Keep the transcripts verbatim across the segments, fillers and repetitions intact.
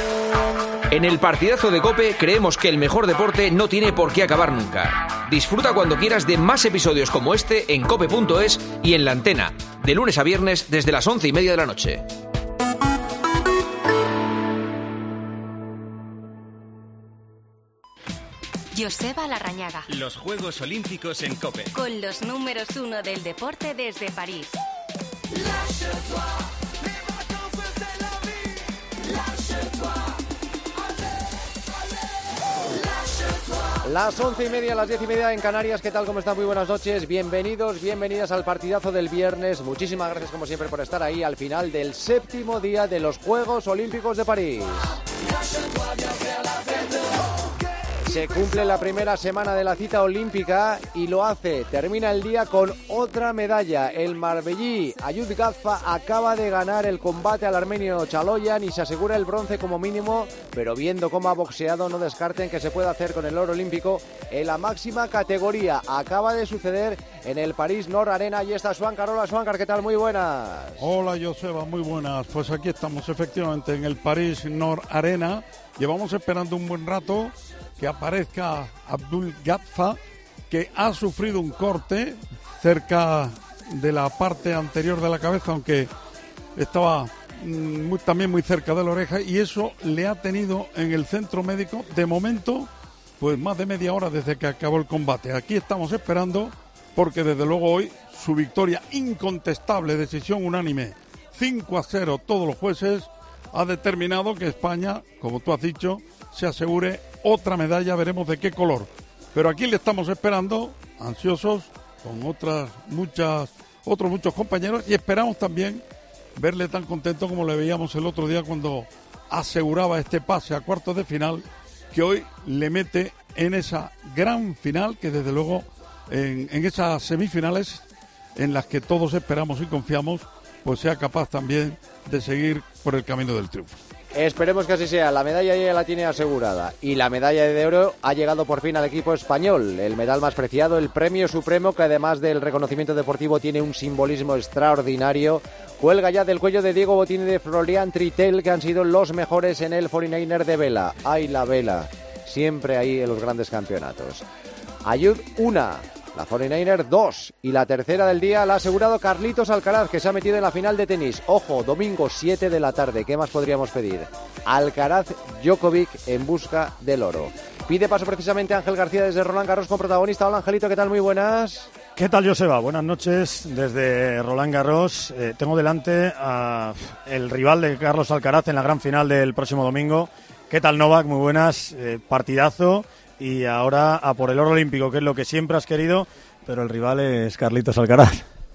En el partidazo de COPE creemos que el mejor deporte no tiene por qué acabar nunca. Disfruta cuando quieras de más episodios como este en cope punto es y en la antena, de lunes a viernes desde las once y media de la noche. Joseba Larrañaga. Los Juegos Olímpicos en COPE. Con los números uno del deporte desde París. Las once y media, las diez y media en Canarias. ¿Qué tal? ¿Cómo están? Muy buenas noches. Bienvenidos, bienvenidas al partidazo del viernes. Muchísimas gracias, como siempre, por estar ahí al final del séptimo día de los Juegos Olímpicos de París. Se cumple la primera semana de la cita olímpica y lo hace. Termina el día con otra medalla. El marbellí Ayud Gazfa acaba de ganar el combate al armenio Chaloyan y se asegura el bronce como mínimo, pero viendo cómo ha boxeado no descarten que se puede hacer con el oro olímpico en la máxima categoría. Acaba de suceder en el París Nord Arena y está Swankar. Hola Swankar, ¿qué tal? Muy buenas. Hola Joseba, muy buenas. Pues aquí estamos efectivamente en el París Nord Arena. Llevamos esperando un buen rato que aparezca Abdul Gazfa, que ha sufrido un corte cerca de la parte anterior de la cabeza, aunque estaba muy, también muy cerca de la oreja, y eso le ha tenido en el centro médico, de momento, pues más de media hora desde que acabó el combate. Aquí estamos esperando, porque desde luego hoy su victoria incontestable, decisión unánime, cinco a cero, todos los jueces, ha determinado que España, como tú has dicho, se asegure otra medalla, veremos de qué color. Pero aquí le estamos esperando, ansiosos, con otras muchas, otros muchos compañeros, y esperamos también verle tan contento como le veíamos el otro día cuando aseguraba este pase a cuartos de final, que hoy le mete en esa gran final, que desde luego en, en esas semifinales en las que todos esperamos y confiamos, pues sea capaz también de seguir por el camino del triunfo. Esperemos que así sea. La medalla ya la tiene asegurada y la medalla de oro ha llegado por fin al equipo español. El medal más preciado, el premio supremo, que además del reconocimiento deportivo tiene un simbolismo extraordinario, cuelga ya del cuello de Diego Botín y de Florian Tritel, que han sido los mejores en el cuarenta y nueve de vela. ¡Ay, la vela! Siempre ahí en los grandes campeonatos. Ayud una, la cuarenta y nueve dos, y la tercera del día la ha asegurado Carlitos Alcaraz, que se ha metido en la final de tenis. Ojo, domingo siete de la tarde, ¿qué más podríamos pedir? Alcaraz Djokovic en busca del oro. Pide paso precisamente Ángel García desde Roland Garros con protagonista. Hola Angelito, ¿qué tal? Muy buenas. ¿Qué tal, Joseba? Buenas noches desde Roland Garros. Eh, tengo delante a el rival de Carlos Alcaraz en la gran final del próximo domingo. ¿Qué tal, Novak? Muy buenas. Eh, partidazo. Y ahora a por el oro olímpico, que es lo que siempre has querido, pero el rival es Carlitos Alcaraz.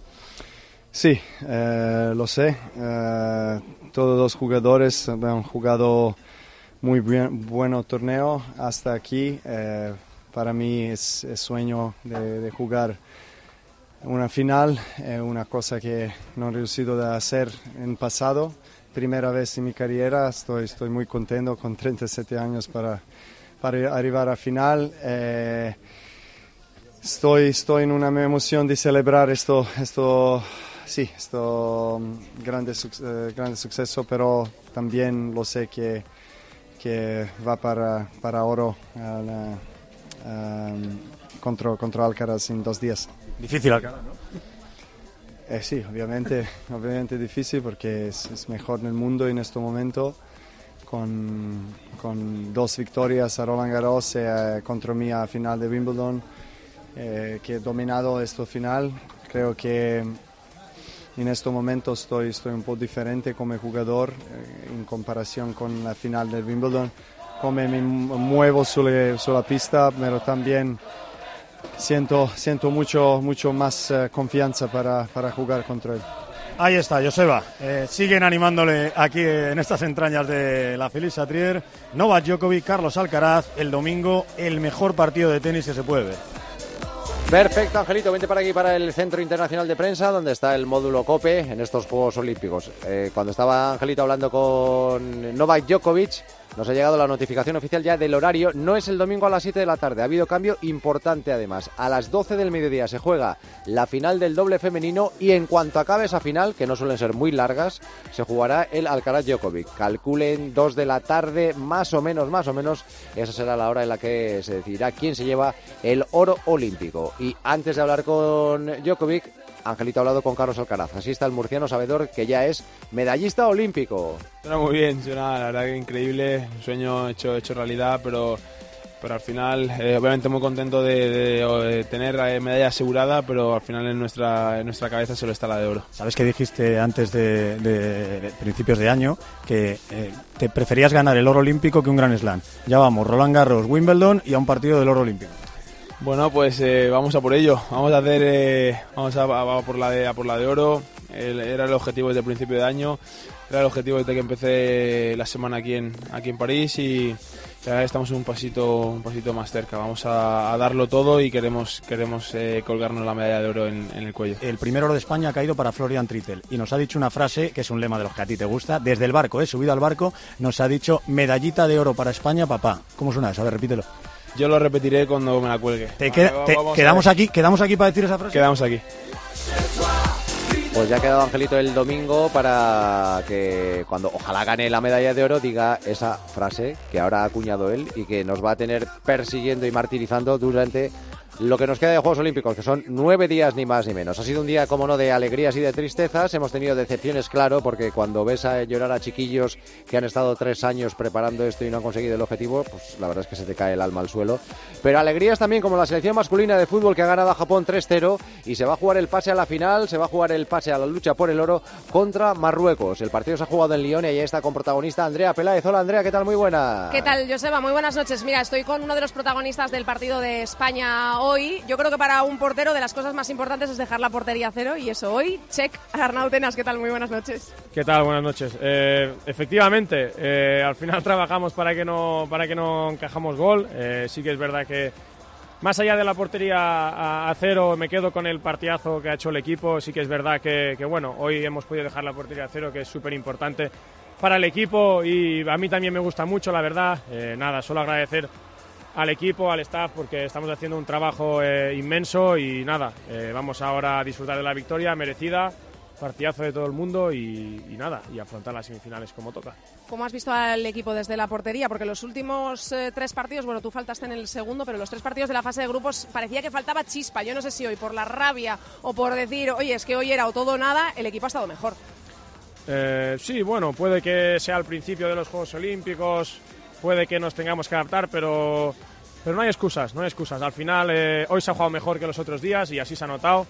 Sí, eh, lo sé. Eh, todos los jugadores han jugado muy bien, buen torneo hasta aquí. Eh, para mí es, es sueño de, de jugar una final, eh, una cosa que no he reducido a hacer en pasado. Primera vez en mi carrera, estoy, estoy muy contento con treinta y siete años para... para arribar a final. Eh, estoy, estoy en una emoción de celebrar esto, esto, sí, esto grande, uh, grande suceso, pero también lo sé que, que va para, para oro uh, um, contra, contra Alcaraz en dos días. Difícil Alcaraz, ¿no? Eh, sí, obviamente, obviamente difícil porque es, es mejor en el mundo en este momento. Con, con dos victorias a Roland Garros eh, contra mí a final de Wimbledon, eh, que he dominado esta final. Creo que en este momento estoy, estoy un poco diferente como jugador eh, en comparación con la final de Wimbledon. Como me muevo sobre, sobre la pista, pero también siento, siento mucho, mucho más eh, confianza para, para jugar contra él. Ahí está, Joseba. Eh, siguen animándole aquí en estas entrañas de la Feliz Satrier. Novak Djokovic, Carlos Alcaraz, el domingo, el mejor partido de tenis que se puede ver. Perfecto, Angelito, vente para aquí, para el Centro Internacional de Prensa, donde está el módulo COPE en estos Juegos Olímpicos. Eh, cuando estaba Angelito hablando con Novak Djokovic, nos ha llegado la notificación oficial ya del horario. No es el domingo a las siete de la tarde, ha habido cambio importante además. A las doce del mediodía se juega la final del doble femenino y en cuanto acabe esa final, que no suelen ser muy largas, se jugará el Alcaraz-Djokovic. Calculen dos de la tarde, más o menos, más o menos, esa será la hora en la que se decidirá quién se lleva el oro olímpico. Y antes de hablar con Djokovic, Angelito ha hablado con Carlos Alcaraz. Así está el murciano sabedor, que ya es medallista olímpico. Suena muy bien, suena la verdad que increíble, un sueño hecho, hecho realidad, pero, pero al final, eh, obviamente muy contento de, de, de tener la medalla asegurada, pero al final en nuestra, en nuestra cabeza solo está la de oro. Sabes que dijiste antes de, de, de principios de año que eh, te preferías ganar el oro olímpico que un Grand Slam. Ya vamos, Roland Garros, Wimbledon y a un partido del oro olímpico. Bueno, pues eh, vamos a por ello, vamos a hacer, eh, vamos a, a, a por la de, a por la de oro. El, era el objetivo desde el principio de año, era el objetivo desde que empecé la semana aquí en, aquí en París y ya estamos un pasito, un pasito más cerca. Vamos a, a darlo todo y queremos, queremos eh, colgarnos la medalla de oro en, en el cuello. El primer oro de España ha caído para Florian Trittel y nos ha dicho una frase que es un lema de los que a ti te gusta. Desde el barco, eh, subido al barco, nos ha dicho medallita de oro para España, papá. ¿Cómo suena eso? A ver, repítelo. Yo lo repetiré cuando me la cuelgue. Te queda, te, quedamos aquí, quedamos aquí para decir esa frase. Quedamos aquí. Pues ya ha quedado Angelito el domingo para que cuando ojalá gane la medalla de oro diga esa frase que ahora ha acuñado él y que nos va a tener persiguiendo y martirizando durante lo que nos queda de Juegos Olímpicos, que son nueve días ni más ni menos. Ha sido un día, como no, de alegrías y de tristezas. Hemos tenido decepciones, claro, porque cuando ves a llorar a chiquillos que han estado tres años preparando esto y no han conseguido el objetivo, pues la verdad es que se te cae el alma al suelo. Pero alegrías también, como la selección masculina de fútbol que ha ganado a Japón tres cero y se va a jugar el pase a la final, se va a jugar el pase a la lucha por el oro contra Marruecos. El partido se ha jugado en Lyon y ahí está con protagonista Andrea Peláez. Hola Andrea, ¿qué tal? Muy buena. ¿Qué tal, Joseba? Muy buenas noches. Mira, estoy con uno de los protagonistas del partido de España hoy. Yo creo que para un portero de las cosas más importantes es dejar la portería a cero y eso hoy, check. Arnau Tenas, ¿qué tal? Muy buenas noches. ¿Qué tal? Buenas noches. Eh, efectivamente, eh, al final trabajamos para que no, para que no encajamos gol. Eh, sí que es verdad que más allá de la portería a, a cero, me quedo con el partidazo que ha hecho el equipo. Sí que es verdad que, que bueno, hoy hemos podido dejar la portería a cero, que es súper importante para el equipo y a mí también me gusta mucho, la verdad. Eh, nada, solo agradecer al equipo, al staff, porque estamos haciendo un trabajo eh, inmenso y nada, eh, vamos ahora a disfrutar de la victoria merecida, partidazo de todo el mundo y, y nada, y afrontar las semifinales como toca. ¿Cómo has visto al equipo desde la portería? Porque los últimos eh, tres partidos, bueno, tú faltaste en el segundo, pero los tres partidos de la fase de grupos parecía que faltaba chispa. Yo no sé si hoy por la rabia o por decir, oye, es que hoy era o todo o nada, el equipo ha estado mejor. Eh, sí, bueno, puede que sea al principio de los Juegos Olímpicos, puede que nos tengamos que adaptar, pero, pero no hay excusas, no hay excusas. Al final, eh, hoy se ha jugado mejor que los otros días y así se ha notado.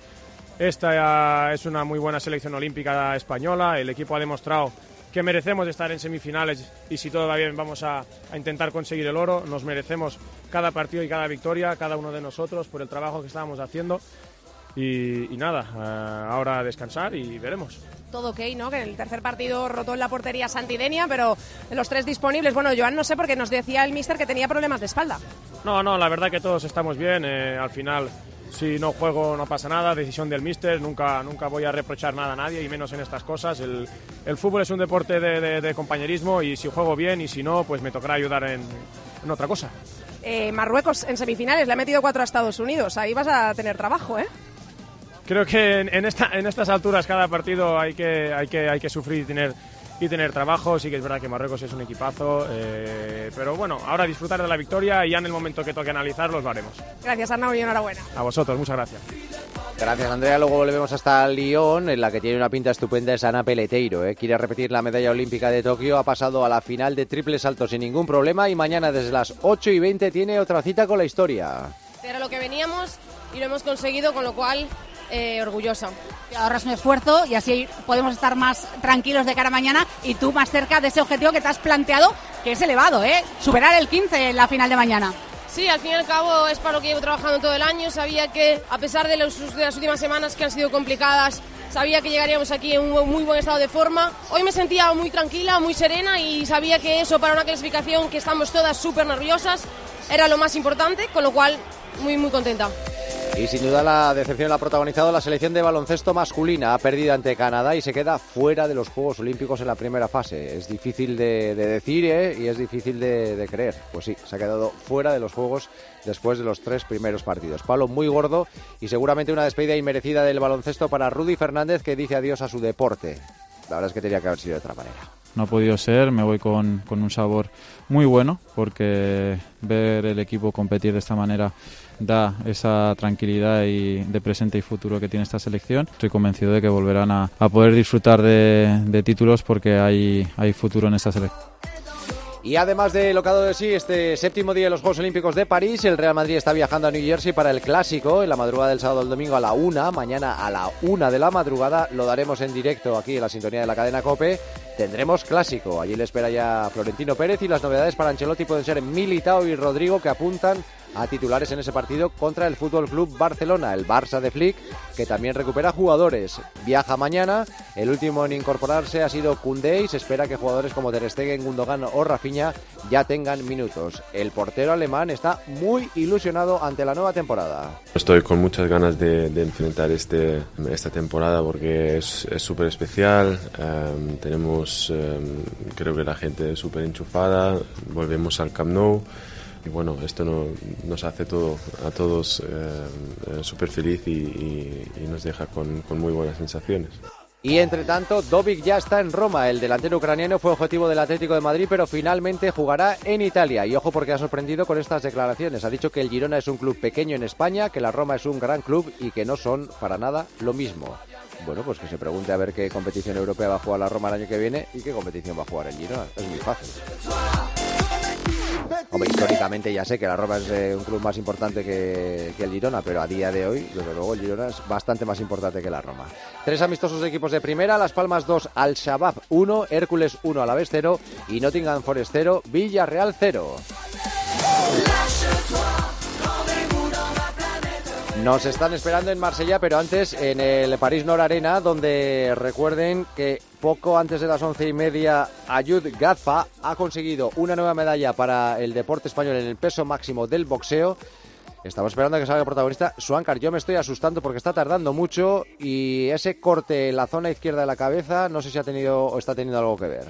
Esta es una muy buena selección olímpica española, el equipo ha demostrado que merecemos estar en semifinales y si todo va bien vamos a, a intentar conseguir el oro. Nos merecemos cada partido y cada victoria, cada uno de nosotros, por el trabajo que estábamos haciendo. Y, y nada, eh, ahora a descansar y veremos. Todo ok, ¿no? Que en el tercer partido rotó en la portería Santidenia, pero en los tres disponibles, bueno, Joan no sé, porque nos decía el míster que tenía problemas de espalda. No, no, la verdad que todos estamos bien, eh, al final si no juego no pasa nada, decisión del míster, nunca, nunca voy a reprochar nada a nadie y menos en estas cosas. El, el fútbol es un deporte de, de, de compañerismo y si juego bien y si no, pues me tocará ayudar en, en otra cosa. Eh, Marruecos en semifinales, le ha metido cuatro a Estados Unidos, ahí vas a tener trabajo, ¿eh? Creo que en, en, esta, en estas alturas cada partido hay que, hay que, hay que sufrir y tener, y tener trabajo. Sí que es verdad que Marruecos es un equipazo, eh, pero bueno, ahora disfrutar de la victoria y ya en el momento que toque analizarlos lo haremos. Gracias, Arnau, y enhorabuena. A vosotros, muchas gracias. Gracias, Andrea. Luego volvemos hasta Lyon, en la que tiene una pinta estupenda es Ana Peleteiro, ¿eh? Quiere repetir la medalla olímpica de Tokio, ha pasado a la final de triple salto sin ningún problema y mañana desde las ocho y veinte tiene otra cita con la historia. Era lo que veníamos y lo hemos conseguido, con lo cual eh, orgullosa. Te ahorras un esfuerzo y así podemos estar más tranquilos de cara a mañana y tú más cerca de ese objetivo que te has planteado, que es elevado, ¿eh? Superar el quince en la final de mañana. Sí, al fin y al cabo es para lo que llevo trabajando todo el año. Sabía que, a pesar de, los, de las últimas semanas que han sido complicadas, sabía que llegaríamos aquí en un muy buen estado de forma. Hoy me sentía muy tranquila, muy serena y sabía que eso para una clasificación que estamos todas súper nerviosas era lo más importante, con lo cual muy muy contenta. Y sin duda la decepción la ha protagonizado la selección de baloncesto masculina. Ha perdido ante Canadá y se queda fuera de los Juegos Olímpicos en la primera fase. Es difícil de, de decir ¿eh? y es difícil de, de creer. Pues sí, se ha quedado fuera de los Juegos después de los tres primeros partidos. Palo muy gordo y seguramente una despedida inmerecida del baloncesto para Rudy Fernández, que dice adiós a su deporte. La verdad es que tenía que haber sido de otra manera. No ha podido ser, me voy con, con un sabor muy bueno, porque ver el equipo competir de esta manera da esa tranquilidad y de presente y futuro que tiene esta selección. Estoy convencido de que volverán a, a poder disfrutar de, de títulos, porque hay, hay futuro en esta selección. Y además de lo que ha dado de sí este séptimo día de los Juegos Olímpicos de París, el Real Madrid está viajando a New Jersey para el Clásico en la madrugada del sábado al domingo a la una. Mañana a la una de la madrugada lo daremos en directo aquí en la sintonía de la cadena COPE. Tendremos Clásico. Allí le espera ya Florentino Pérez y las novedades para Ancelotti pueden ser Militao y Rodrigo, que apuntan a titulares en ese partido contra el Fútbol Club Barcelona. El Barça de Flick, que también recupera jugadores, viaja mañana. El último en incorporarse ha sido Koundé y se espera que jugadores como Ter Stegen, Gundogan o Rafinha ya tengan minutos. El portero alemán está muy ilusionado ante la nueva temporada. Estoy con muchas ganas de, de enfrentar este, esta temporada, porque es súper especial. Um, tenemos, um, creo que la gente es súper enchufada. Volvemos al Camp Nou. Y bueno, esto no, nos hace todo, a todos eh, súper feliz y, y, y nos deja con, con muy buenas sensaciones. Y entre tanto, Dovic ya está en Roma. El delantero ucraniano fue objetivo del Atlético de Madrid, pero finalmente jugará en Italia. Y ojo, porque ha sorprendido con estas declaraciones. Ha dicho que el Girona es un club pequeño en España, que la Roma es un gran club y que no son para nada lo mismo. Bueno, pues que se pregunte a ver qué competición europea va a jugar la Roma el año que viene y qué competición va a jugar el Girona. Es muy fácil. Hombre, históricamente ya sé que la Roma es eh, un club más importante que, que el Girona, pero a día de hoy, desde luego, el Girona es bastante más importante que la Roma. Tres amistosos de equipos de primera: Las Palmas dos, Al-Shabaab uno, Hércules uno, Alavés cero y Nottingham Forest cero, Villarreal cero. Nos están esperando en Marsella, pero antes en el París Nord Arena, donde recuerden que poco antes de las once y media Ayud Gazfa ha conseguido una nueva medalla para el deporte español en el peso máximo del boxeo. Estamos esperando a que salga el protagonista. Suancar, yo me estoy asustando porque está tardando mucho y ese corte en la zona izquierda de la cabeza no sé si ha tenido o está teniendo algo que ver.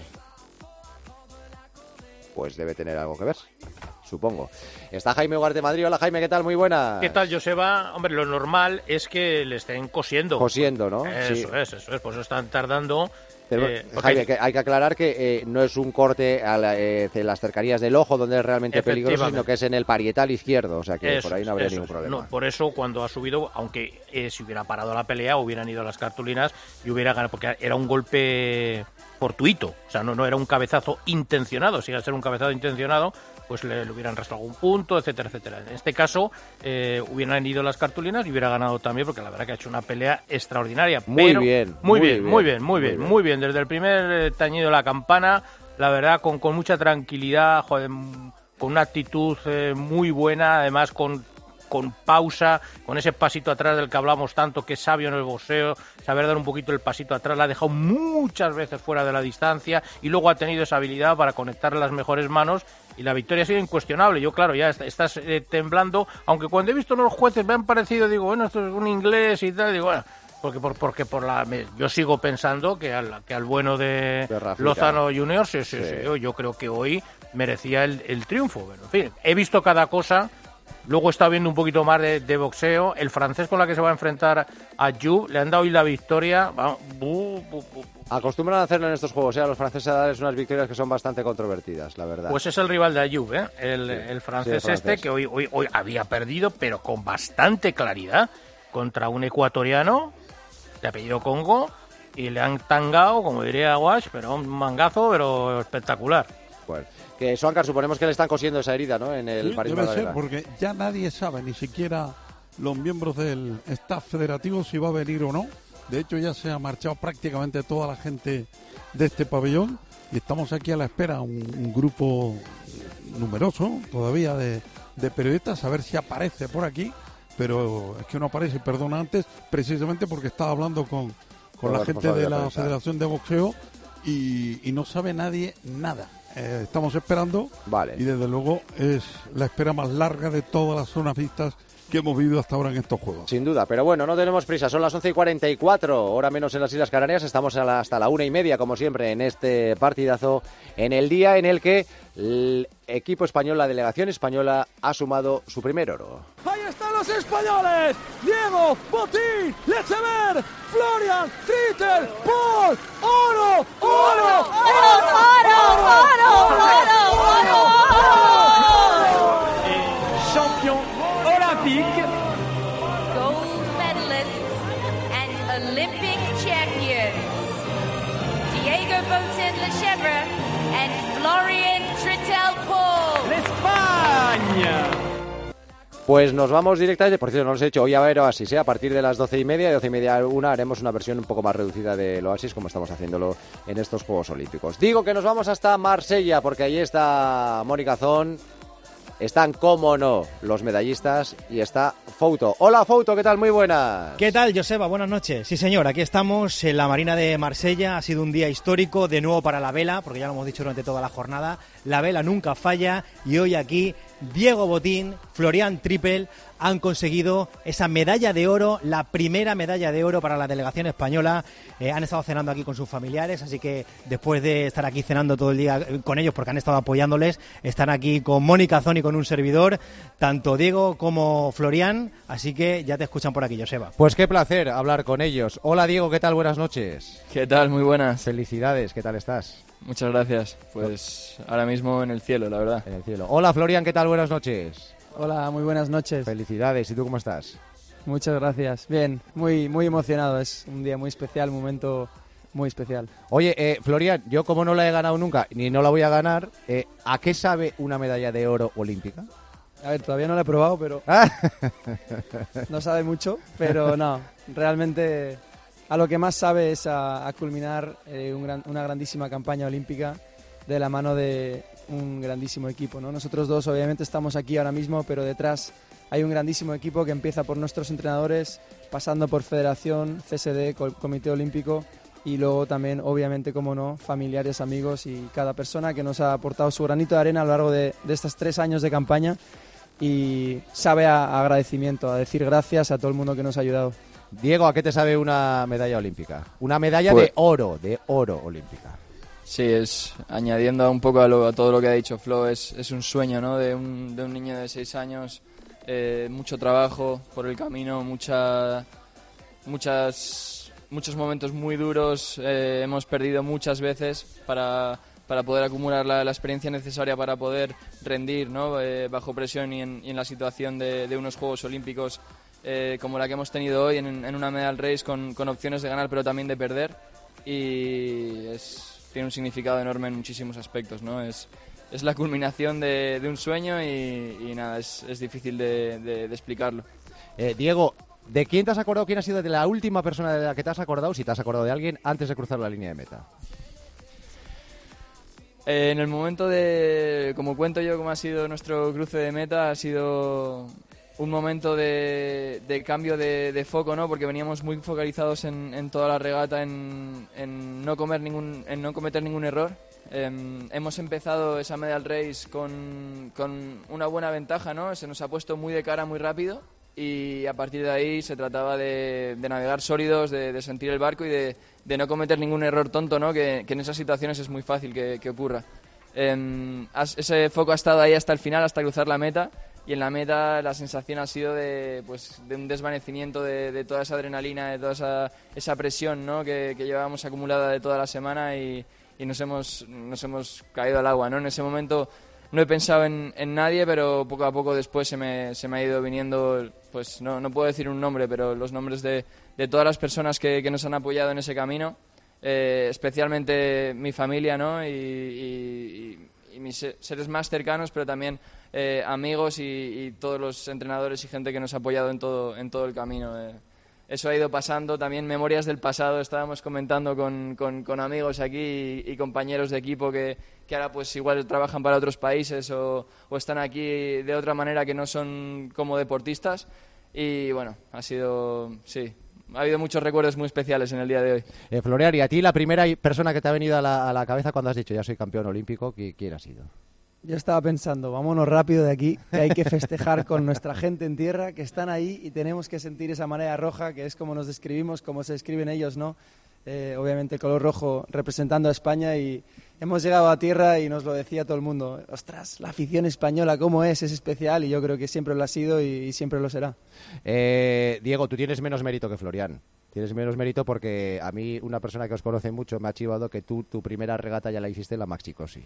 Pues debe tener algo que ver, supongo. Está Jaime Ugarte Madrid. Hola Jaime, ¿qué tal? Muy buena. ¿Qué tal, Joseba? Hombre, lo normal es que le estén cosiendo. Cosiendo, ¿no? Eso sí. es, eso es, por eso están tardando. Pero, eh, Jaime, hay... Que hay que aclarar que eh, no es un corte a la, eh, en las cercanías del ojo donde es realmente peligroso, sino que es en el parietal izquierdo, o sea que eso por ahí no habría es, ningún problema. No, por eso cuando ha subido, aunque eh, si hubiera parado la pelea, hubieran ido las cartulinas y hubiera ganado, porque era un golpe fortuito, o sea, no, no era un cabezazo intencionado. Si iba a ser un cabezazo intencionado, pues le, le hubieran restado algún punto, etcétera, etcétera. En este caso, eh, hubieran ido las cartulinas y hubiera ganado también, porque la verdad que ha hecho una pelea extraordinaria. Muy pero, bien, muy, muy bien, bien, muy bien, muy bien, muy bien. muy bien. Desde el primer eh, tañido de la campana, la verdad, con, con mucha tranquilidad, joder, con una actitud eh, muy buena, además con con pausa, con ese pasito atrás del que hablamos tanto, que es sabio en el boxeo, saber dar un poquito el pasito atrás, la ha dejado muchas veces fuera de la distancia y luego ha tenido esa habilidad para conectar las mejores manos y la victoria ha sido incuestionable. Yo, claro, ya estás eh, temblando, aunque cuando he visto a los jueces me han parecido, digo, bueno, esto es un inglés y tal, digo, bueno, porque por porque por la me, yo sigo pensando que al que al bueno de, de Lozano Junior sí, sí, sí. Sí, yo, yo creo que hoy merecía el, el triunfo. Pero, en fin, he visto cada cosa. Luego he estado viendo un poquito más de, de boxeo. El francés con la que se va a enfrentar a Yu, le han dado hoy la victoria. Bu, bu, bu. Acostumbran a hacerlo en estos juegos, ¿eh? A los franceses a darles unas victorias que son bastante controvertidas, la verdad. Pues es el rival de Ayub, ¿eh? El, sí, el, francés sí, el francés este, que hoy, hoy, hoy había perdido, pero con bastante claridad, contra un ecuatoriano de apellido Congo, y le han tangado, como diría Wash, pero un mangazo, pero espectacular. Bueno, que Suancar, suponemos que le están cosiendo esa herida, ¿no? En el sí, París debe Madrid. ser, porque ya nadie sabe, ni siquiera los miembros del staff federativo, si va a venir o no. De hecho, ya se ha marchado prácticamente toda la gente de este pabellón y estamos aquí a la espera, un, un grupo numeroso todavía de, de periodistas, a ver si aparece por aquí, pero es que no aparece, perdona antes, precisamente porque estaba hablando con, con la gente de la Federación de Boxeo y, y no sabe nadie nada. eh, estamos esperando. Vale. Y desde luego es la espera más larga de todas las zonas vistas que hemos vivido hasta ahora en estos juegos. Sin duda, pero bueno, no tenemos prisa, son las once y cuarenta y cuatro, hora menos en las Islas Canarias, estamos a la, hasta la una y media, como siempre, en este partidazo, en el día en el que el equipo español, la delegación española, ha sumado su primer oro. Ahí están los españoles, Diego, Botín, Lechever, Florian, Trittel, Paul, oro, oro, oro, oro, oro, oro, oro, champion olympique, Gold medalists and Olympic champions. Diego Botín Lechevre and Florian Trittel-Paul. España. Pues nos vamos directamente, por cierto, no os he dicho, hoy a ver Oasis, ¿eh? A partir de las doce y media, de doce y media a una, haremos una versión un poco más reducida del Oasis, como estamos haciéndolo en estos Juegos Olímpicos. Digo que nos vamos hasta Marsella, porque ahí está Mónica Zon, están, como no, los medallistas, y está Fouto. Hola Fouto, ¿qué tal? Muy buenas. ¿Qué tal, Joseba? Buenas noches. Sí, señor, aquí estamos en la Marina de Marsella. Ha sido un día histórico, de nuevo para la vela, porque ya lo hemos dicho durante toda la jornada. La vela nunca falla, y hoy aquí Diego Botín, Florian Trittel han conseguido esa medalla de oro, la primera medalla de oro para la delegación española. Eh, han estado cenando aquí con sus familiares, así que después de estar aquí cenando todo el día con ellos, porque han estado apoyándoles, están aquí con Mónica Zon y con un servidor, tanto Diego como Florian, así que ya te escuchan por aquí, Joseba. Pues qué placer hablar con ellos. Hola Diego, ¿qué tal? Buenas noches. ¿Qué tal? Muy buenas. Felicidades, ¿qué tal estás? Muchas gracias. Pues ahora mismo en el cielo, la verdad. En el cielo. Hola Florian, ¿qué tal? Buenas noches. Hola, muy buenas noches. Felicidades, ¿y tú cómo estás? Muchas gracias. Bien, muy muy emocionado, es un día muy especial, un momento muy especial. Oye, eh, Florian, yo como no la he ganado nunca, ni no la voy a ganar, eh, ¿a qué sabe una medalla de oro olímpica? A ver, todavía no la he probado, pero no sabe mucho, pero no, realmente a lo que más sabe es a, a culminar eh, un gran, una grandísima campaña olímpica de la mano de un grandísimo equipo, ¿no? Nosotros dos obviamente estamos aquí ahora mismo, pero detrás hay un grandísimo equipo que empieza por nuestros entrenadores, pasando por Federación, C S D, Comité Olímpico, y luego también, obviamente, como no, familiares, amigos y cada persona que nos ha aportado su granito de arena a lo largo de, de estos tres años de campaña, y sabe a, a agradecimiento, a decir gracias a todo el mundo que nos ha ayudado. Diego, ¿a qué te sabe una medalla olímpica? Una medalla Pues- de oro, de oro olímpica. Sí, es añadiendo un poco a, lo- a todo lo que ha dicho Flo, es, es un sueño, ¿no? De un, de un niño de seis años, eh, mucho trabajo por el camino, mucha, muchas, muchos momentos muy duros, eh, hemos perdido muchas veces para, para poder acumular la, la experiencia necesaria para poder rendir, ¿no? Eh, bajo presión y en, y en la situación de, de unos Juegos Olímpicos eh, como la que hemos tenido hoy en, en una medal race con, con opciones de ganar pero también de perder, y es... tiene un significado enorme en muchísimos aspectos, ¿no? Es, es la culminación de, de un sueño y, y nada, es, es difícil de, de- de explicarlo. Eh, Diego, ¿de quién te has acordado? ¿Quién ha sido de la última persona de la que te has acordado, si te has acordado de alguien, antes de cruzar la línea de meta? Eh, en el momento de, como cuento yo, cómo ha sido nuestro cruce de meta, ha sido un momento de, de cambio de, de foco, ¿no? Porque veníamos muy focalizados en, en toda la regata, en, en no comer ningún, en no cometer ningún error. Eh, hemos empezado esa medal race con, con una buena ventaja, ¿no? Se nos ha puesto muy de cara muy rápido, y a partir de ahí se trataba de, de navegar sólidos, de, de sentir el barco y de, de no cometer ningún error tonto, ¿no? Que, que en esas situaciones es muy fácil que, que ocurra. Eh, has- ese foco ha estado ahí hasta el final, hasta cruzar la meta, y en la meta la sensación ha sido de, pues, de un desvanecimiento de, de toda esa adrenalina, de toda esa, esa presión, ¿no? que, que llevábamos acumulada de toda la semana, y, y nos hemos, nos hemos caído al agua, ¿no? En ese momento no he pensado en, en nadie, pero poco a poco después se me, se me ha ido viniendo, pues no, no puedo decir un nombre, pero los nombres de, de todas las personas que, que nos han apoyado en ese camino, eh, especialmente mi familia, ¿no? y, y, y mis se- seres más cercanos, pero también eh, amigos y, y todos los entrenadores y gente que nos ha apoyado en todo, en todo el camino. eh. Eso ha ido pasando, también memorias del pasado, estábamos comentando con, con, con amigos aquí y, y compañeros de equipo que, que ahora pues igual trabajan para otros países o, o están aquí de otra manera que no son como deportistas, y bueno, ha sido, sí, ha habido muchos recuerdos muy especiales en el día de hoy. Eh, Florian, y a ti la primera persona que te ha venido a la, a la cabeza cuando has dicho ya soy campeón olímpico, ¿quién ha sido? Yo estaba pensando, vámonos rápido de aquí, que hay que festejar con nuestra gente en tierra, que están ahí y tenemos que sentir esa marea roja, que es como nos describimos, como se describen ellos, ¿no? Eh, obviamente el color rojo representando a España, y hemos llegado a tierra y nos lo decía todo el mundo, ostras, la afición española, ¿cómo es? Es especial, y yo creo que siempre lo ha sido y, y siempre lo será. Eh, Diego, tú tienes menos mérito que Florian. Tienes menos mérito porque a mí una persona que os conoce mucho me ha chivado que tú tu primera regata ya la hiciste en la Maxi Cosi.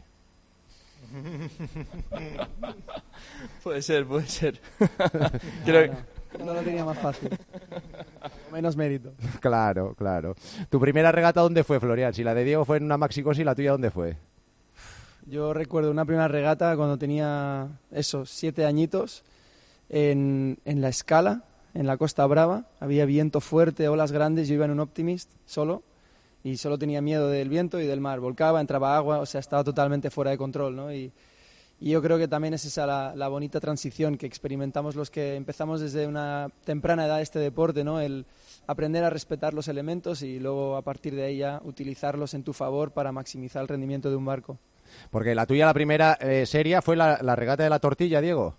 Puede ser, puede ser. Creo que no lo tenía más fácil. Menos mérito. Claro, claro. ¿Tu primera regata dónde fue, Florian? Si la de Diego fue en una Maxi Cosi, ¿la tuya dónde fue? Yo recuerdo una primera regata cuando tenía, eso, siete añitos, en, en la Escala, en la Costa Brava. Había viento fuerte, olas grandes, yo iba en un Optimist solo. Y solo tenía miedo del viento y del mar. Volcaba, entraba agua, o sea, estaba totalmente fuera de control, ¿no? Y, y yo creo que también es esa la, la bonita transición que experimentamos los que empezamos desde una temprana edad este deporte, ¿no? El aprender a respetar los elementos y luego a partir de ahí ya utilizarlos en tu favor para maximizar el rendimiento de un barco. Porque la tuya, la primera eh, seria, fue la, la regata de la tortilla, Diego.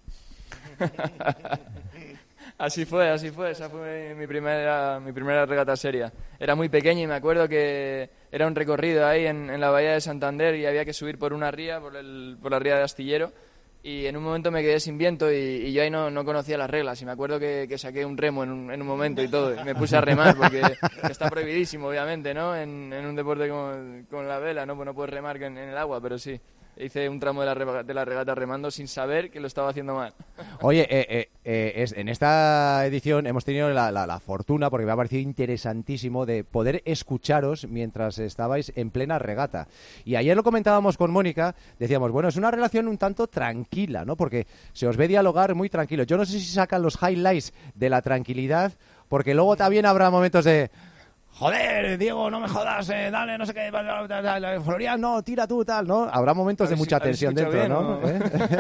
Así fue, así fue, esa fue mi primera, mi primera regata seria. Era muy pequeño y me acuerdo que era un recorrido ahí en, en la bahía de Santander y había que subir por una ría, por, el, por la ría de Astillero, y en un momento me quedé sin viento y, y yo ahí no, no conocía las reglas y me acuerdo que, que saqué un remo en un, en un momento y todo, y me puse a remar porque está prohibidísimo, obviamente, ¿no? En, en un deporte como, como la vela, ¿no? Pues no puedes remar en, en el agua, pero sí. Hice un tramo de la, regata, de la regata remando sin saber que lo estaba haciendo mal. Oye, eh, eh, eh, es, en esta edición hemos tenido la, la, la fortuna, porque me ha parecido interesantísimo, de poder escucharos mientras estabais en plena regata. Y ayer lo comentábamos con Mónica, decíamos, bueno, es una relación un tanto tranquila, ¿no? Porque se os ve dialogar muy tranquilo. Yo no sé si sacan los highlights de la tranquilidad, porque luego también habrá momentos de... Joder, Diego, no me jodas, eh, dale, no sé qué, Florian, no, tira tú, tal, ¿no? Habrá momentos de mucha tensión dentro, bien, ¿no? ¿no?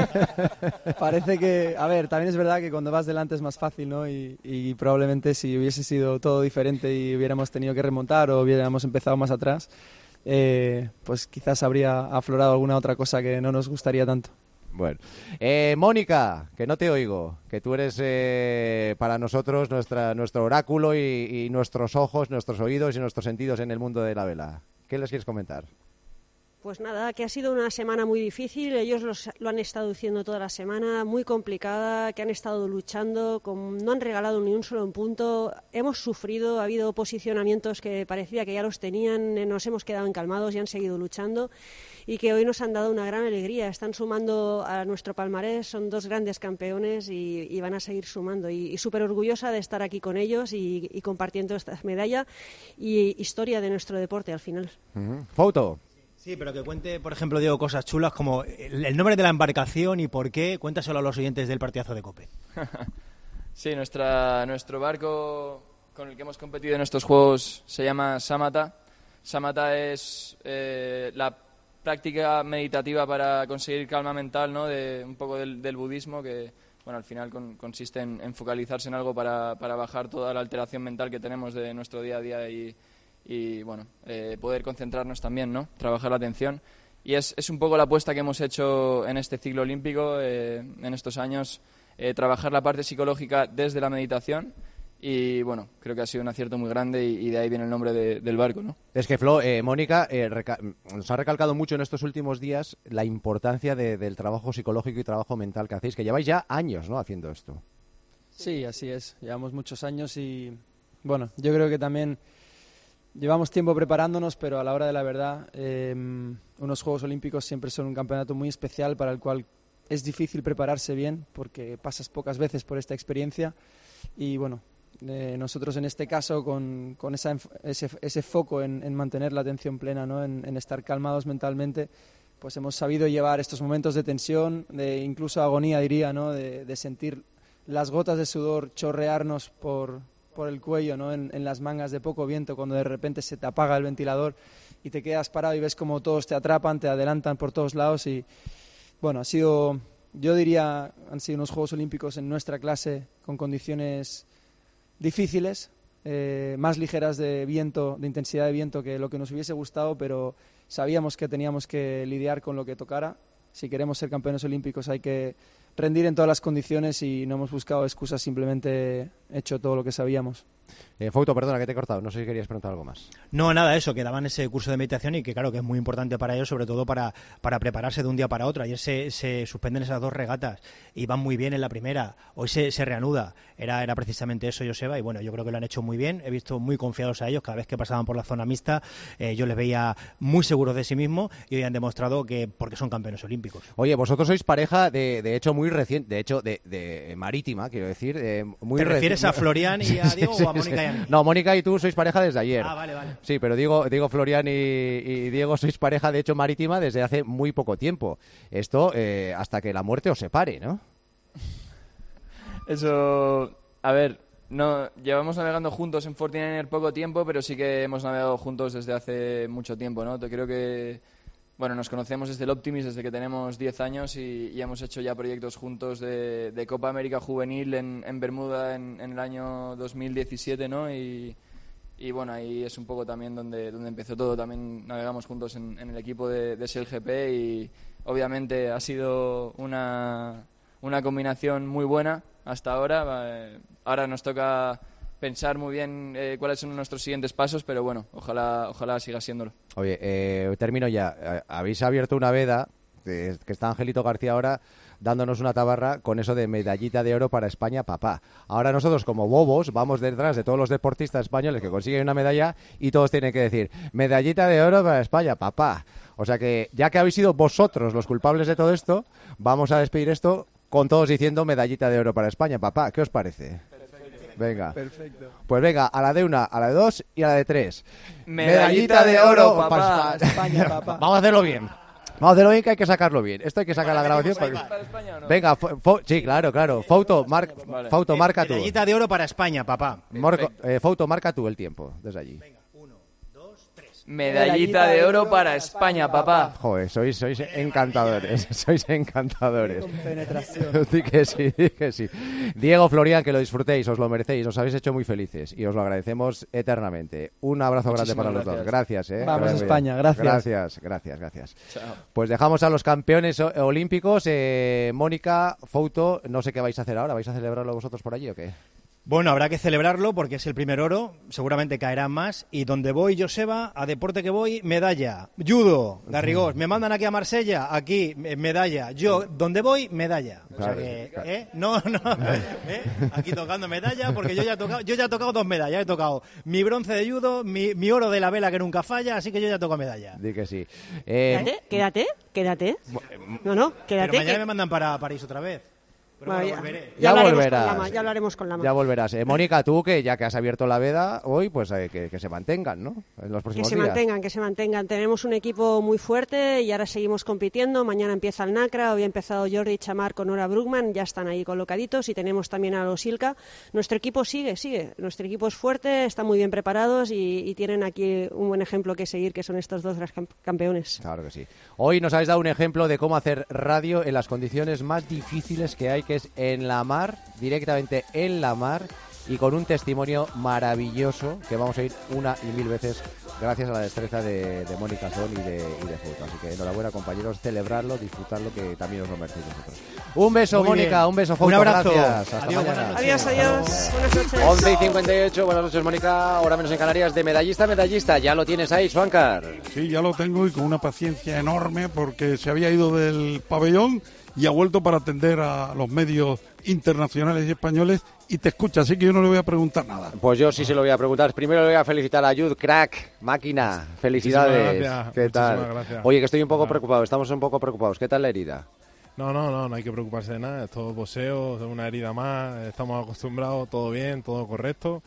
¿Eh? Parece que, a ver, también es verdad que cuando vas delante es más fácil, ¿no? Y, y probablemente si hubiese sido todo diferente y hubiéramos tenido que remontar o hubiéramos empezado más atrás, eh, pues quizás habría aflorado alguna otra cosa que no nos gustaría tanto. Bueno, eh, Mónica, que no te oigo, que tú eres eh, para nosotros nuestra, nuestro oráculo y, y nuestros ojos, nuestros oídos y nuestros sentidos en el mundo de la vela. ¿Qué les quieres comentar? Pues nada, que ha sido una semana muy difícil, ellos los, lo han estado diciendo toda la semana, muy complicada, que han estado luchando, con, no han regalado ni un solo punto, hemos sufrido, ha habido posicionamientos que parecía que ya los tenían, nos hemos quedado encalmados y han seguido luchando, y que hoy nos han dado una gran alegría, están sumando a nuestro palmarés, son dos grandes campeones y, y van a seguir sumando, y, y súper orgullosa de estar aquí con ellos y, y compartiendo esta medalla y historia de nuestro deporte al final. Uh-huh. Foto. Sí, pero que cuente, por ejemplo, Diego, cosas chulas como el, el nombre de la embarcación y por qué. Cuéntaselo a los oyentes del partidazo de COPE. Sí, nuestra, nuestro barco con el que hemos competido en estos Juegos se llama Samata. Samata es eh, la práctica meditativa para conseguir calma mental, ¿no? De un poco del, del budismo, que bueno, al final con, consiste en, en focalizarse en algo para, para bajar toda la alteración mental que tenemos de nuestro día a día y y bueno, eh, poder concentrarnos también, ¿no? Trabajar la atención. Y es, es un poco la apuesta que hemos hecho en este ciclo olímpico, eh, en estos años, eh, trabajar la parte psicológica desde la meditación y bueno, creo que ha sido un acierto muy grande y, y de ahí viene el nombre de, del barco, ¿no? Es que, Flo, eh, Mónica, eh, reca- nos ha recalcado mucho en estos últimos días la importancia de, del trabajo psicológico y trabajo mental que hacéis, que lleváis ya años, ¿no?, haciendo esto. Sí, así es, llevamos muchos años y bueno, yo creo que también llevamos tiempo preparándonos, pero a la hora de la verdad, eh, unos Juegos Olímpicos siempre son un campeonato muy especial para el cual es difícil prepararse bien porque pasas pocas veces por esta experiencia y bueno, eh, nosotros en este caso con, con esa, ese, ese foco en, en mantener la atención plena, ¿no? en, en estar calmados mentalmente, pues hemos sabido llevar estos momentos de tensión, de incluso agonía diría, ¿no? de, de sentir las gotas de sudor chorrearnos por... por el cuello, ¿no? En, en las mangas de poco viento, cuando de repente se te apaga el ventilador y te quedas parado y ves como todos te atrapan, te adelantan por todos lados y bueno, ha sido, yo diría, han sido unos Juegos Olímpicos en nuestra clase con condiciones difíciles, eh, más ligeras de viento, de intensidad de viento que lo que nos hubiese gustado, pero sabíamos que teníamos que lidiar con lo que tocara. Si queremos ser campeones olímpicos hay que rendir en todas las condiciones y no hemos buscado excusas, simplemente hecho todo lo que sabíamos. Eh, Fouto, perdona que te he cortado, no sé si querías preguntar algo más. No, nada, eso, que daban ese curso de meditación y que claro que es muy importante para ellos, sobre todo para, para prepararse de un día para otro. Ayer se, se suspenden esas dos regatas y van muy bien en la primera, hoy se, se reanuda, era, era precisamente eso, Joseba, y bueno, yo creo que lo han hecho muy bien, he visto muy confiados a ellos, cada vez que pasaban por la zona mixta, eh, yo les veía muy seguros de sí mismos y hoy han demostrado que porque son campeones olímpicos. Oye, vosotros sois pareja de, de hecho muy reciente, de hecho de, de marítima, quiero decir, eh, muy ¿Te refieres a Florian y a Diego sí, o a sí, Mónica sí. y a mí? No, Mónica y tú sois pareja desde ayer. Ah, vale, vale. Sí, pero digo, digo Florian y, y Diego sois pareja de hecho marítima desde hace muy poco tiempo. Esto eh, hasta que la muerte os separe, ¿no? Eso, a ver, no llevamos navegando juntos en Fortinainer poco tiempo, pero sí que hemos navegado juntos desde hace mucho tiempo, ¿no? Te creo que, bueno, nos conocemos desde el Optimis, desde que tenemos diez años y, y hemos hecho ya proyectos juntos de, de Copa América Juvenil en, en Bermuda en, en el año dos mil diecisiete, ¿no? Y, y bueno, ahí es un poco también donde, donde empezó todo. También navegamos juntos en, en el equipo de, de S L G P y obviamente ha sido una, una combinación muy buena hasta ahora. Ahora nos toca pensar muy bien eh, cuáles son nuestros siguientes pasos, pero bueno, ojalá ojalá siga siéndolo. Oye, eh, termino ya. Eh, habéis abierto una veda, eh, que está Angelito García ahora dándonos una tabarra con eso de medallita de oro para España, papá. Ahora nosotros como bobos vamos detrás de todos los deportistas españoles que consiguen una medalla y todos tienen que decir medallita de oro para España, papá. O sea que ya que habéis sido vosotros los culpables de todo esto, vamos a despedir esto con todos diciendo medallita de oro para España, papá. ¿Qué os parece? Venga. Perfecto. Pues venga, a la de una, a la de dos y a la de tres. Medallita de oro, papá. España, papá. Vamos a hacerlo bien. Vamos a hacerlo bien, que hay que sacarlo bien. Esto hay que sacar la grabación. ¿Para, para España o no? Venga, fo, fo, sí, claro, claro. Fouto, mar, Vale. Fouto, marca tú. Medallita de oro para España, papá. Morco, eh, Fouto, marca tú el tiempo desde allí. Medallita de oro para España, papá. Joder, sois, sois encantadores, sois encantadores. Con penetración. Di que sí, di que sí. Diego, Florian, que lo disfrutéis, os lo merecéis, os habéis hecho muy felices y os lo agradecemos eternamente. Un abrazo Muchísimas grande para los dos. Gracias, eh. Vamos, Gracias. España, gracias. Gracias, gracias, gracias. Chao. Pues dejamos a los campeones o- olímpicos. Eh, Mónica, Fouto, no sé qué vais a hacer ahora. ¿Vais a celebrarlo vosotros por allí o qué? Bueno, habrá que celebrarlo porque es el primer oro, seguramente caerán más. Y donde voy, Joseba, a deporte que voy, medalla. Judo, Garrigós, me mandan aquí a Marsella, aquí, me- medalla. Yo, donde voy, medalla. O sea Claro, que, claro. ¿eh? No, no, ¿eh? Aquí tocando medalla, porque yo ya he tocado, yo ya he tocado dos medallas. He tocado mi bronce de judo, mi, mi oro de la vela que nunca falla, así que yo ya toco medalla. Di que sí. Eh, Quédate, quédate, quédate. No, no, quédate. Pero mañana que- me mandan para París otra vez. Pero Bueno, bueno, ya- volveré. ya Ya hablaremos volverás. con Lama, ya hablaremos con Lama. Ya volverás. Eh, Mónica, tú que ya que has abierto la veda hoy, pues eh, que, que se mantengan, ¿no? En los Que próximos se días. mantengan, que se mantengan. Tenemos un equipo muy fuerte y ahora seguimos compitiendo. Mañana empieza el NACRA, hoy ha empezado Jordi Chamar con Nora Brugman, ya están ahí colocaditos y tenemos también a los Ilka. Nuestro equipo sigue, sigue. Nuestro equipo es fuerte, están muy bien preparados y, y tienen aquí un buen ejemplo que seguir, que son estos dos camp- campeones. Claro que sí. Hoy nos habéis dado un ejemplo de cómo hacer radio en las condiciones más difíciles que hay, que es en la mar, directamente en la mar, y con un testimonio maravilloso que vamos a ir una y mil veces gracias a la destreza de, de Mónica Sol y de, y de Fouto. Así que enhorabuena, compañeros, celebrarlo, disfrutarlo, que también os lo merecéis vosotros. Un beso, Muy Mónica, bien. un beso, Fouto, Un abrazo. gracias. Hasta Adiós, mañana. buenas noches. Adiós, adiós. Buenas noches. once y cincuenta y ocho, buenas noches, Mónica, hora menos en Canarias, de medallista a medallista. Ya lo tienes ahí, Suancar. Sí, ya lo tengo y con una paciencia enorme porque se había ido del pabellón y ha vuelto para atender a los medios internacionales y españoles y te escucha, así que yo no le voy a preguntar nada. Pues yo sí se lo voy a preguntar. Primero le voy a felicitar a Jude, crack, máquina. Felicidades. Muchísimas gracias, ¿Qué tal? muchísimas gracias. Oye, que estoy un poco Nada. preocupado, estamos un poco preocupados. ¿Qué tal la herida? No, no, no, no hay que preocuparse de nada. Esto es boxeo, es una herida más. Estamos acostumbrados, todo bien, todo correcto.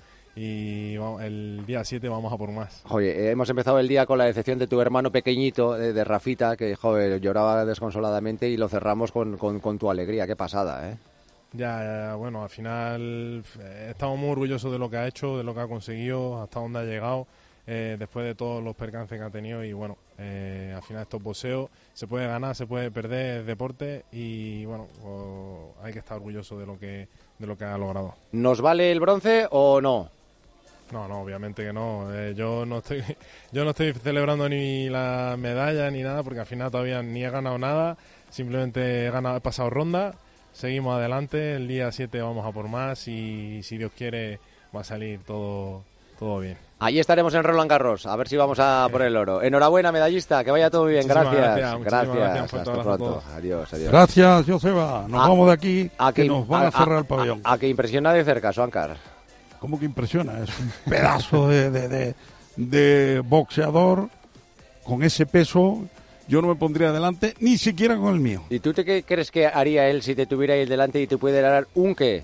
Y vamos, el día siete vamos a por más. Oye, eh, hemos empezado el día con la decepción de tu hermano pequeñito, eh, de Rafita, que joder, lloraba desconsoladamente, y lo cerramos con, con, con tu alegría. Qué pasada, ¿eh? Ya, ya, bueno, al final eh, estamos muy orgullosos de lo que ha hecho, de lo que ha conseguido, hasta dónde ha llegado, eh, después de todos los percances que ha tenido. Y bueno, eh, al final estos boxeos se puede ganar, se puede perder, es deporte y bueno, pues, hay que estar orgulloso de lo que, de lo que ha logrado. ¿Nos vale el bronce o no? No, no, obviamente que no. Eh, yo no estoy yo no estoy celebrando ni la medalla ni nada, porque al final todavía ni he ganado nada. Simplemente he, ganado, he pasado ronda. Seguimos adelante. El día siete vamos a por más y si Dios quiere va a salir todo, todo bien. Allí estaremos en Roland Garros, a ver si vamos a por el oro. Enhorabuena, medallista, que vaya todo bien. Muchísimas Gracias. gracias, Gracias. gracias Hasta pronto. Adiós, adiós. Gracias, Joseba. Nos A- vamos de aquí, a que que- nos van a, a- cerrar a- el pabellón. A, a que impresiona de cerca, Suancar. ¿Cómo que impresiona? Es un pedazo de, de, de, de boxeador con ese peso. Yo no me pondría delante ni siquiera con el mío. ¿Y tú te, qué crees que haría él si te tuviera ahí delante y te pudiera dar un qué?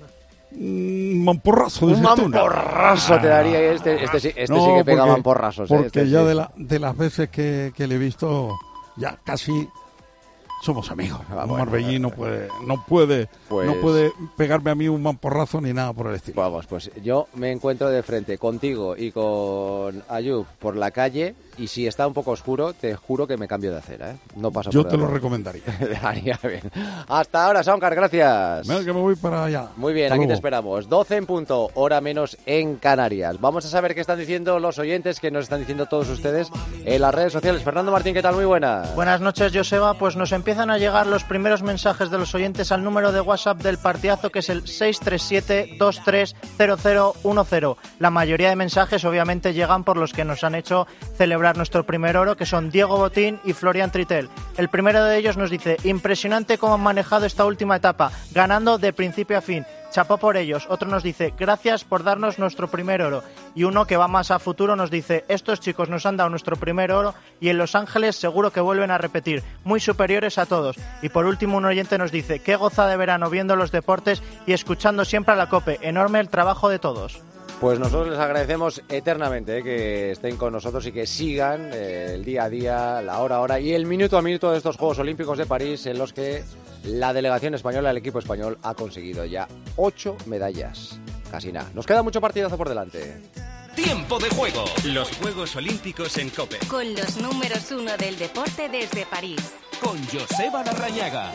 Un mamporrazo. Un dices tú. mamporrazo te daría este, este, sí- este sí que pega porque- mamporrazos. ¿eh? Porque Este ya sí. de, la, de las veces que, que le he visto, ya casi somos amigos. Ah, un bueno, marbellí no puede, no puede, Pues- no puede pegarme a mí un mamporrazo ni nada por el estilo. Vamos, pues yo me encuentro de frente contigo y con Ayub por la calle y si está un poco oscuro, te juro que me cambio de acera, ¿eh? No pasa Yo por te lo debajo. recomendaría. Haría bien. Hasta ahora, Soundcar, gracias. Venga, que me voy para allá. Muy bien, Hasta aquí te luego. esperamos. doce en punto, hora menos en Canarias. Vamos a saber qué están diciendo los oyentes, qué nos están diciendo todos ustedes en las redes sociales. Fernando Martín, ¿qué tal? Muy buenas. Buenas noches, Joseba. Pues nos empiezan a llegar los primeros mensajes de los oyentes al número de WhatsApp del partidazo, que es el seis tres siete, dos tres cero cero uno cero. La mayoría de mensajes obviamente llegan por los que nos han hecho celebrar nuestro primer oro, que son Diego Botín y Florian Trittel. El primero de ellos nos dice: impresionante cómo han manejado esta última etapa, ganando de principio a fin. Chapó por ellos. Otro nos dice: gracias por darnos nuestro primer oro. Y uno que va más a futuro nos dice: estos chicos nos han dado nuestro primer oro y en Los Ángeles seguro que vuelven a repetir, muy superiores a todos. Y por último un oyente nos dice: qué goza de verano viendo los deportes y escuchando siempre a la COPE. Enorme el trabajo de todos. Pues nosotros les agradecemos eternamente eh, que estén con nosotros y que sigan eh, el día a día, la hora a hora y el minuto a minuto de estos Juegos Olímpicos de París, en los que la delegación española, el equipo español, ha conseguido ya ocho medallas. Casi nada. Nos queda mucho partidazo por delante. Tiempo de juego. Los Juegos Olímpicos en COPE. Con los números uno del deporte desde París. Con Joseba Larrañaga.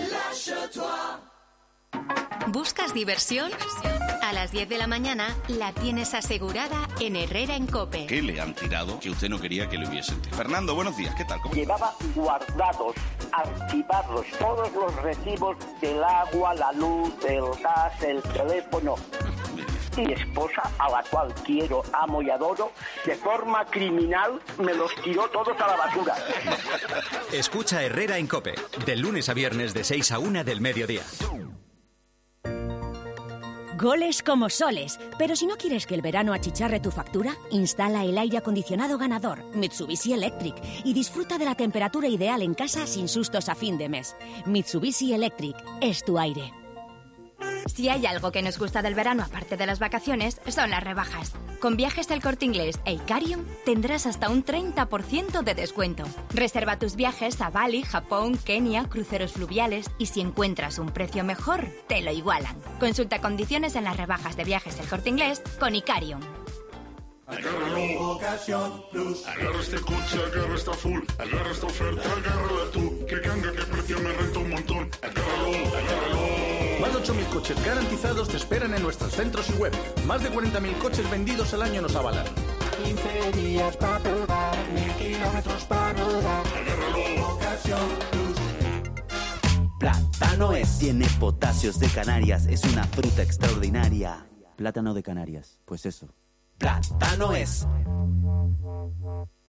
¿Buscas diversión? A las diez de la mañana la tienes asegurada en Herrera en COPE. ¿Qué le han tirado que usted no quería que le hubiesen tirado? Fernando, buenos días, ¿qué tal? ¿Cómo? Llevaba guardados, archivados, todos los recibos del agua, la luz, el gas, el teléfono. Mi esposa, a la cual quiero, amo y adoro, de forma criminal me los tiró todos a la basura. Escucha Herrera en COPE. Del lunes a viernes de seis a una del mediodía. Goles como soles, pero si no quieres que el verano achicharre tu factura, instala el aire acondicionado ganador Mitsubishi Electric y disfruta de la temperatura ideal en casa sin sustos a fin de mes. Mitsubishi Electric es tu aire. Si hay algo que nos gusta del verano aparte de las vacaciones, son las rebajas. Con Viajes del Corte Inglés e Icarium tendrás hasta un treinta por ciento de descuento. Reserva tus viajes a Bali, Japón, Kenia, cruceros fluviales y si encuentras un precio mejor, te lo igualan. Consulta condiciones en las rebajas de Viajes del Corte Inglés con Icarium. Agárralo, Ocasión Plus. Agarra este coche, agarra esta full. Agarra esta oferta, agárrala tú. Que ganga, que precio me renta un montón. Agárralo, agárralo. Más de ocho mil coches garantizados te esperan en nuestros centros y web. Más de cuarenta mil coches vendidos al año nos avalan. quince días para probar, mil kilómetros para rodar. Agárralo, Ocasión Plus. Plátano es. Tiene potasios de Canarias. Es una fruta extraordinaria. Plátano de Canarias. Pues eso. Plátano es.